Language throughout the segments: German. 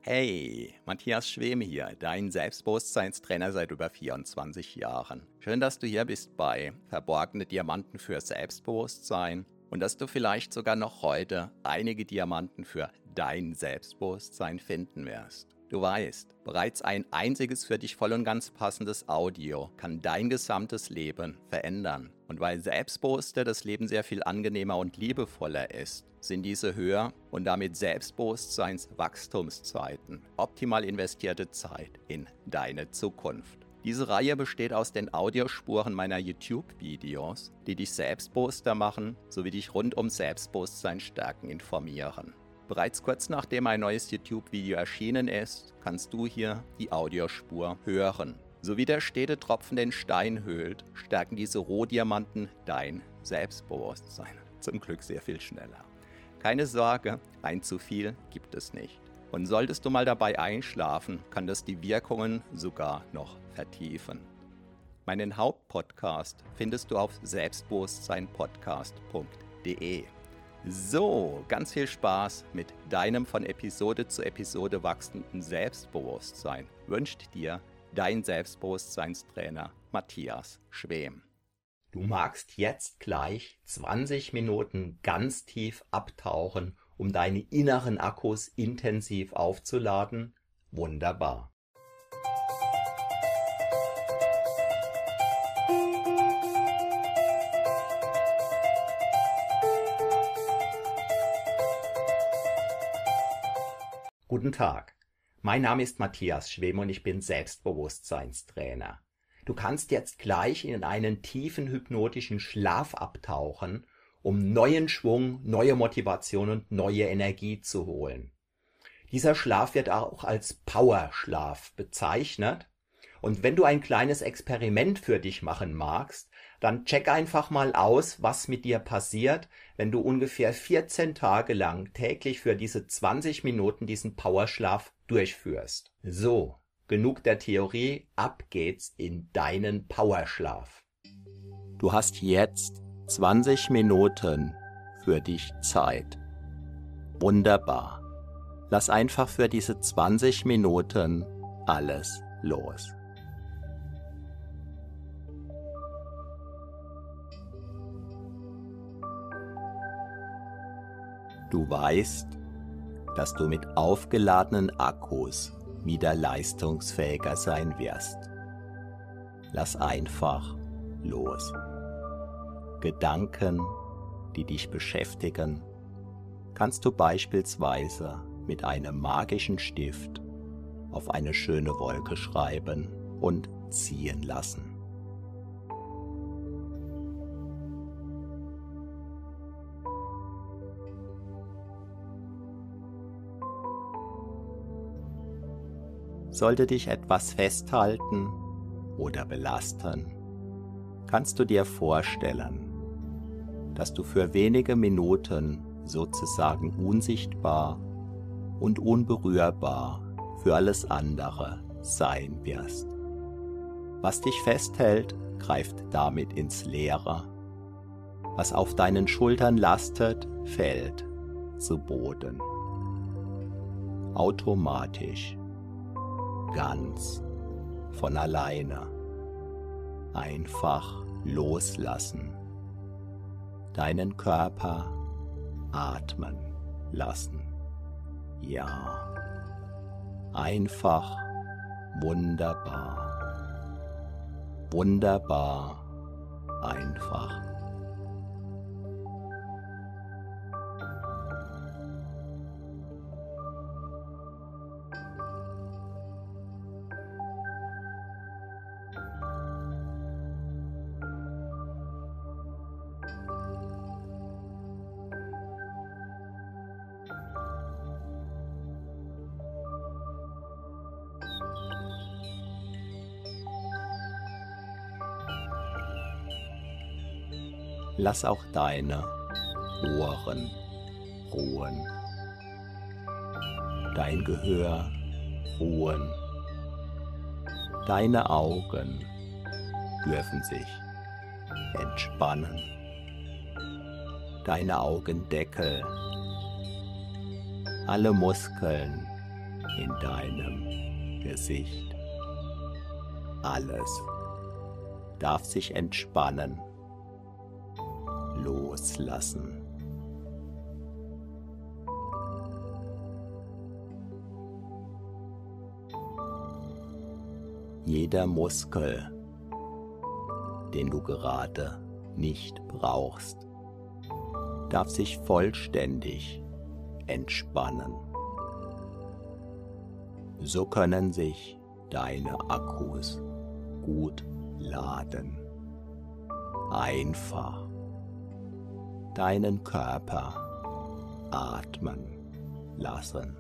Hey, Matthias Schwem hier, dein Selbstbewusstseinstrainer seit über 24 Jahren. Schön, dass du hier bist bei Verborgene Diamanten für Selbstbewusstsein und dass du vielleicht sogar noch heute einige Diamanten für dein Selbstbewusstsein finden wirst. Du weißt, bereits ein einziges für dich voll und ganz passendes Audio kann dein gesamtes Leben verändern. Und weil Selbstbewusster das Leben sehr viel angenehmer und liebevoller ist, sind diese Höher- und damit Selbstbewusstseinswachstumszeiten optimal investierte Zeit in deine Zukunft. Diese Reihe besteht aus den Audiospuren meiner YouTube-Videos, die dich selbstbewusster machen, sowie dich rund um Selbstbewusstsein stärken informieren. Bereits kurz nachdem ein neues YouTube-Video erschienen ist, kannst du hier die Audiospur hören. So wie der stete Tropfen den Stein höhlt, stärken diese Rohdiamanten dein Selbstbewusstsein. Zum Glück sehr viel schneller. Keine Sorge, ein zu viel gibt es nicht. Und solltest du mal dabei einschlafen, kann das die Wirkungen sogar noch vertiefen. Meinen Hauptpodcast findest du auf selbstbewusstseinpodcast.de. So, ganz viel Spaß mit deinem von Episode zu Episode wachsenden Selbstbewusstsein wünscht dir dein Selbstbewusstseinstrainer Matthias Schwem. Du magst jetzt gleich 20 Minuten ganz tief abtauchen, um deine inneren Akkus intensiv aufzuladen? Wunderbar. Guten Tag, mein Name ist Matthias Schwem und ich bin Selbstbewusstseinstrainer. Du kannst jetzt gleich in einen tiefen hypnotischen Schlaf abtauchen, um neuen Schwung, neue Motivation und neue Energie zu holen. Dieser Schlaf wird auch als Powerschlaf bezeichnet. Und wenn du ein kleines Experiment für dich machen magst, dann check einfach mal aus, was mit dir passiert, wenn du ungefähr 14 Tage lang täglich für diese 20 Minuten diesen Powerschlaf durchführst. So, genug der Theorie, ab geht's in deinen Powerschlaf. Du hast jetzt 20 Minuten für dich Zeit. Wunderbar. Lass einfach für diese 20 Minuten alles los. Du weißt, dass du mit aufgeladenen Akkus wieder leistungsfähiger sein wirst. Lass einfach los. Gedanken, die dich beschäftigen, kannst du beispielsweise mit einem magischen Stift auf eine schöne Wolke schreiben und ziehen lassen. Sollte dich etwas festhalten oder belasten, kannst du dir vorstellen, dass du für wenige Minuten sozusagen unsichtbar und unberührbar für alles andere sein wirst. Was dich festhält, greift damit ins Leere. Was auf deinen Schultern lastet, fällt zu Boden. Automatisch. Ganz von alleine. Einfach loslassen. Deinen Körper atmen lassen. Ja. Einfach wunderbar. Wunderbar einfach. Lass auch deine Ohren ruhen, dein Gehör ruhen, deine Augen dürfen sich entspannen, deine Augendeckel, alle Muskeln in deinem Gesicht. Alles darf sich entspannen, loslassen. Jeder Muskel, den du gerade nicht brauchst, darf sich vollständig entspannen. So können sich deine Akkus gut laden. Einfach deinen Körper atmen lassen.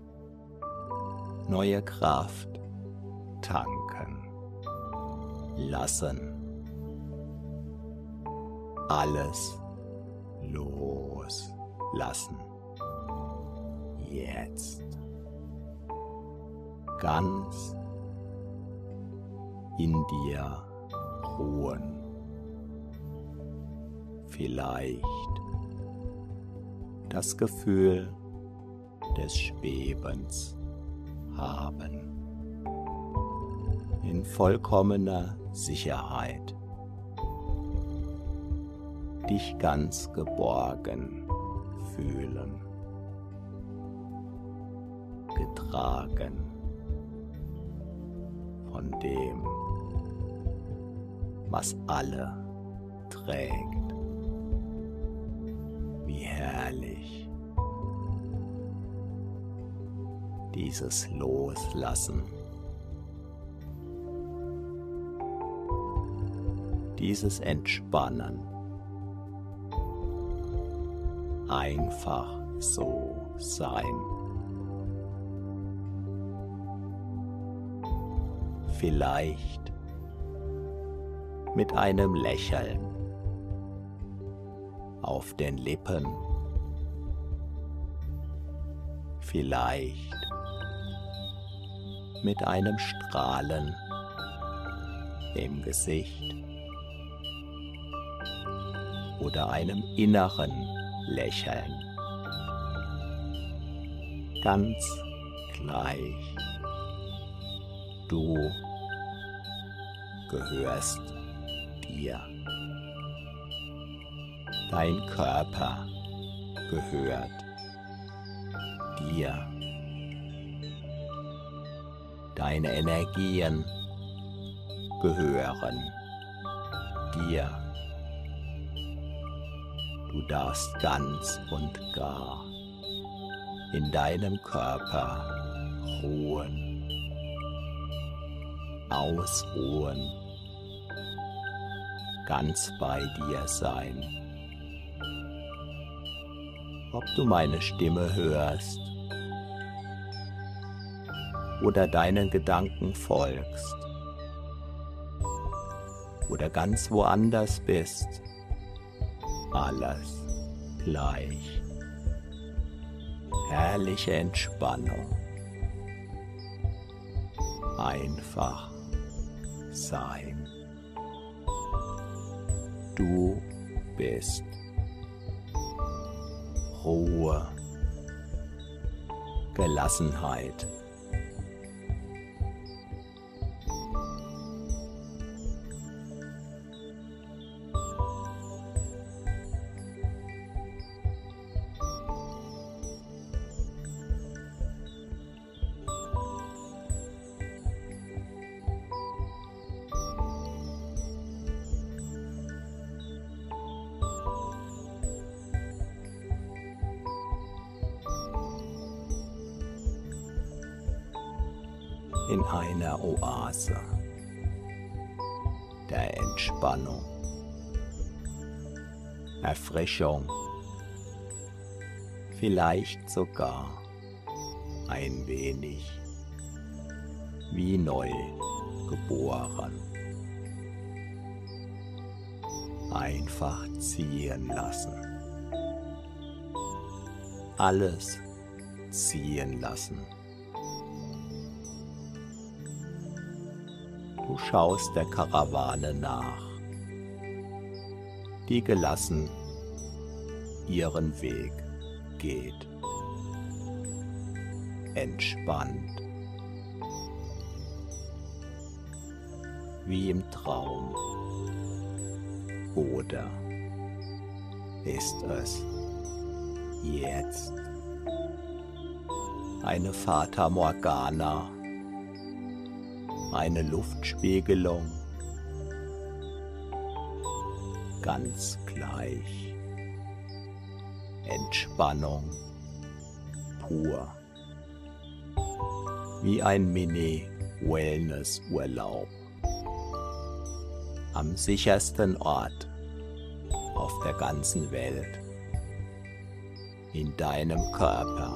Neue Kraft tanken lassen. Alles loslassen. Jetzt ganz in dir ruhen. Vielleicht das Gefühl des Schwebens haben. In vollkommener Sicherheit. Dich ganz geborgen fühlen. Getragen von dem, was alle trägt. Wie herrlich dieses Loslassen, dieses Entspannen, einfach so sein. Vielleicht mit einem Lächeln auf den Lippen, vielleicht mit einem Strahlen im Gesicht oder einem inneren Lächeln. Ganz gleich. Du gehörst dir. Dein Körper gehört dir. Deine Energien gehören dir. Du darfst ganz und gar in deinem Körper ruhen, ausruhen, ganz bei dir sein. Ob du meine Stimme hörst oder deinen Gedanken folgst oder ganz woanders bist, alles gleich. Herrliche Entspannung. Einfach sein. Du bist Ruhe, Gelassenheit. In einer Oase der Entspannung, Erfrischung, vielleicht sogar ein wenig wie neu geboren. Einfach ziehen lassen. Alles ziehen lassen. Du schaust der Karawane nach, die gelassen ihren Weg geht. entspannt, wie im Traum, oder ist es jetzt eine Fata Morgana, eine Luftspiegelung, ganz gleich, Entspannung pur, wie ein Mini-Wellness-Urlaub am sichersten Ort auf der ganzen Welt, in deinem Körper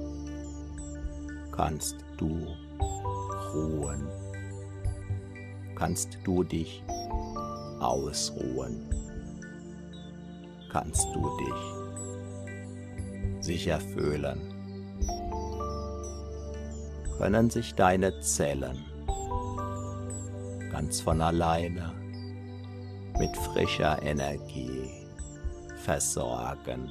kannst du ruhen, kannst du dich ausruhen, kannst du dich sicher fühlen, können sich deine Zellen ganz von alleine mit frischer Energie versorgen.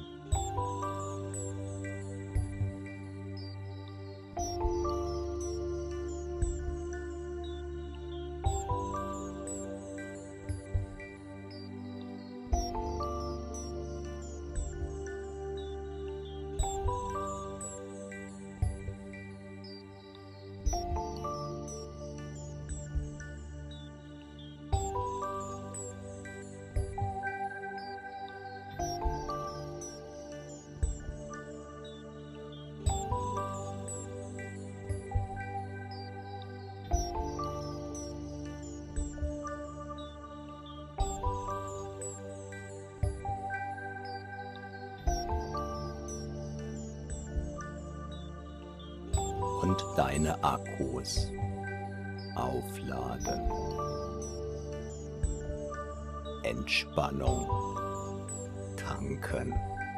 Und deine Akkus aufladen. Entspannung tanken.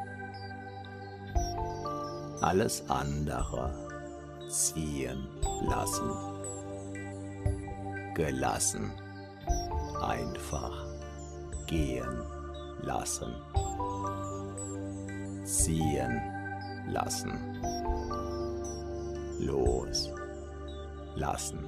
Alles andere ziehen lassen. Gelassen. Einfach gehen lassen. Ziehen lassen. Loslassen.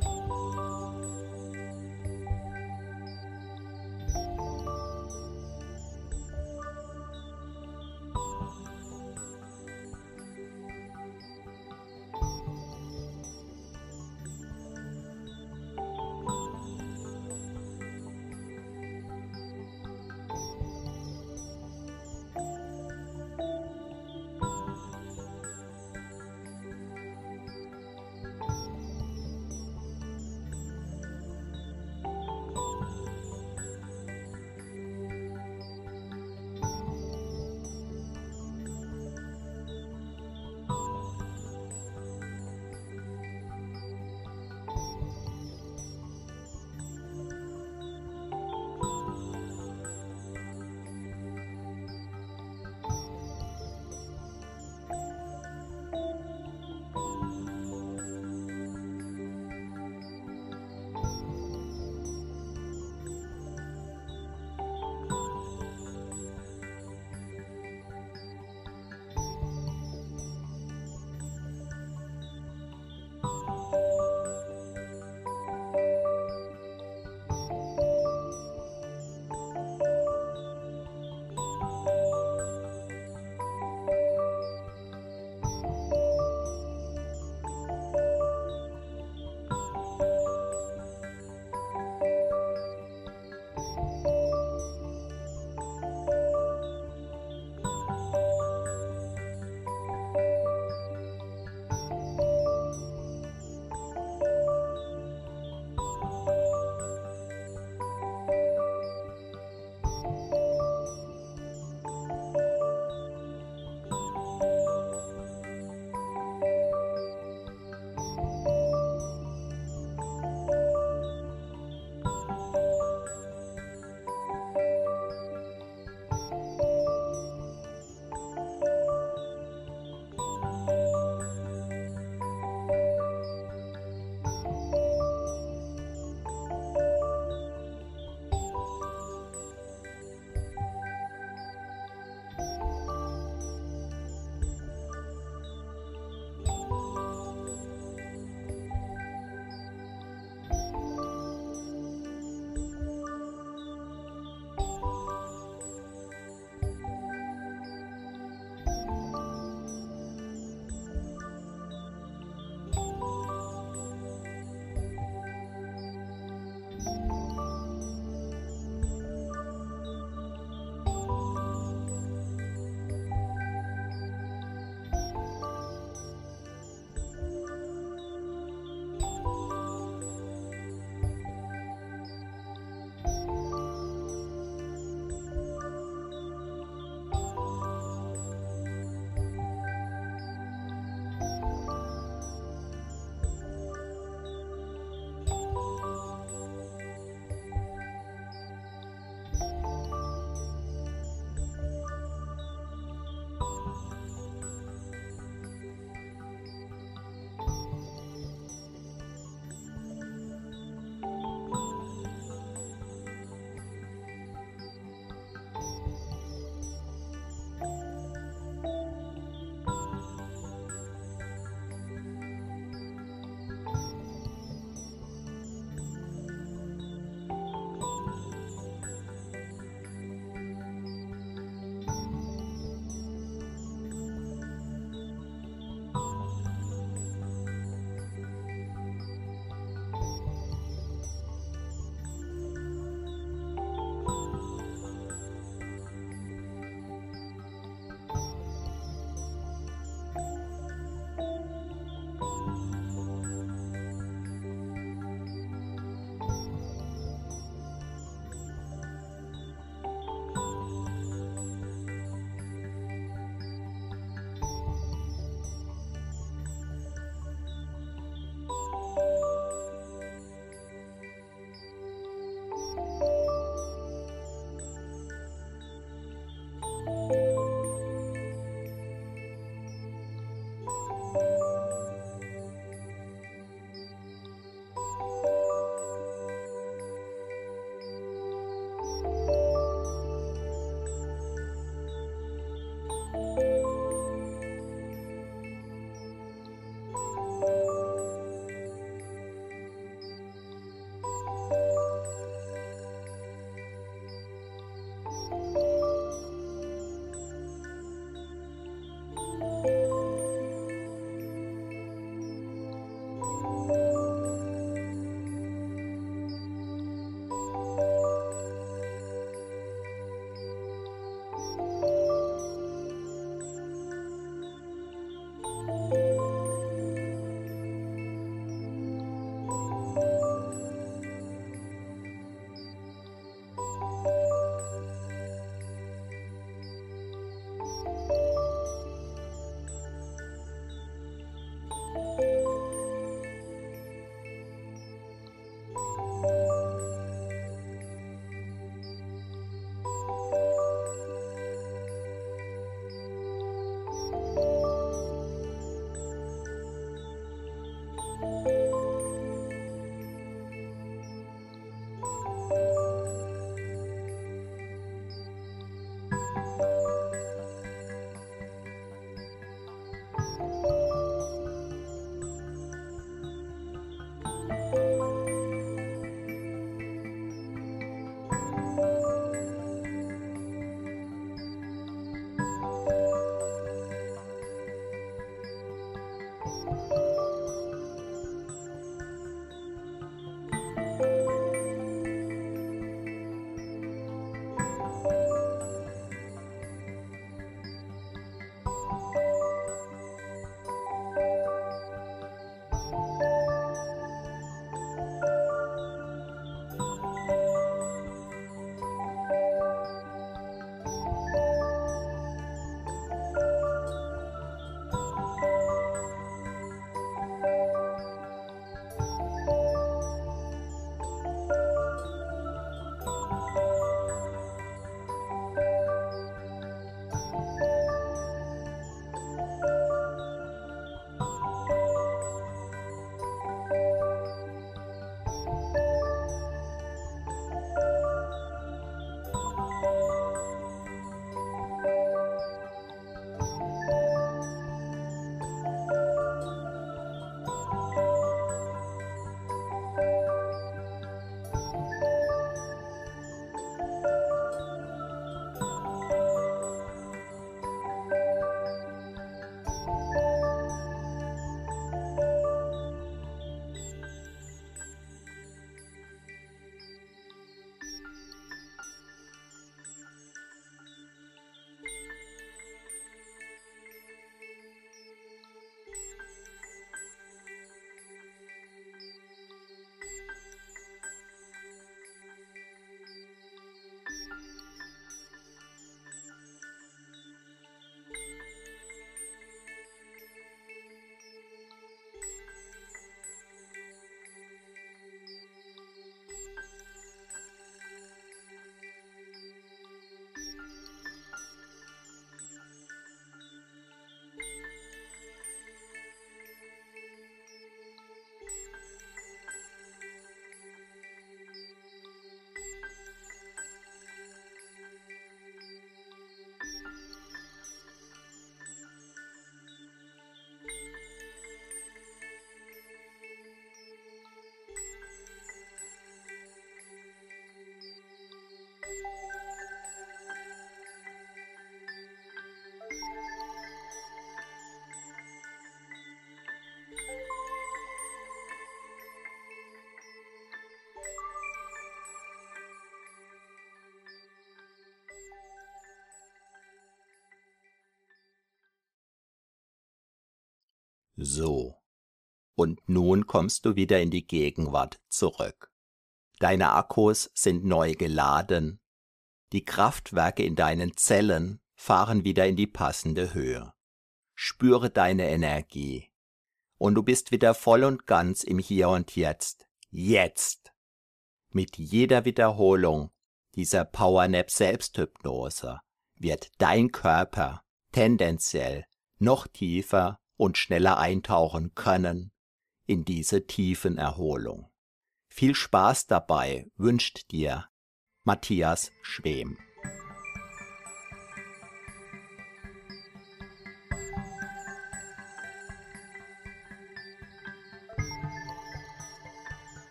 So, und nun kommst du wieder in die Gegenwart zurück. Deine Akkus sind neu geladen, die Kraftwerke in deinen Zellen fahren wieder in die passende Höhe. Spüre deine Energie und du bist wieder voll und ganz im Hier und Jetzt. Jetzt! Mit jeder Wiederholung dieser Powernap Selbsthypnose wird dein Körper tendenziell noch tiefer und schneller eintauchen können in diese Tiefenerholung. Viel Spaß dabei wünscht dir Matthias Schwem.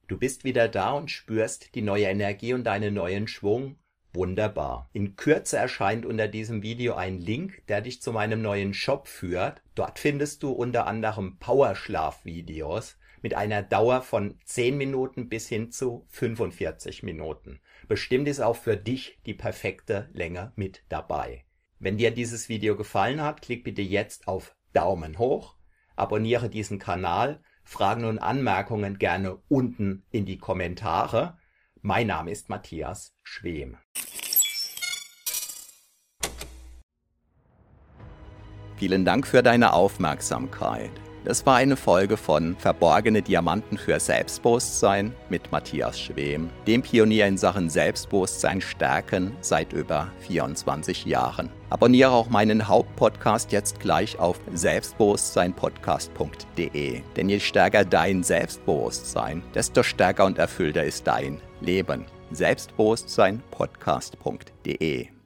Du bist wieder da und spürst die neue Energie und deinen neuen Schwung. Wunderbar. In Kürze erscheint unter diesem Video ein Link, der dich zu meinem neuen Shop führt. Dort findest du unter anderem Powerschlaf-Videos mit einer Dauer von 10 Minuten bis hin zu 45 Minuten. Bestimmt ist auch für dich die perfekte Länge mit dabei. Wenn dir dieses Video gefallen hat, klick bitte jetzt auf Daumen hoch, abonniere diesen Kanal, Fragen und Anmerkungen gerne unten in die Kommentare. Mein Name ist Matthias Schwem. Vielen Dank für deine Aufmerksamkeit. Das war eine Folge von Verborgene Diamanten für Selbstbewusstsein mit Matthias Schwem, dem Pionier in Sachen Selbstbewusstsein stärken seit über 24 Jahren. Abonniere auch meinen Hauptpodcast jetzt gleich auf selbstbewusstseinpodcast.de. Denn je stärker dein Selbstbewusstsein, desto stärker und erfüllter ist dein Leben. Selbstbewusstseinpodcast.de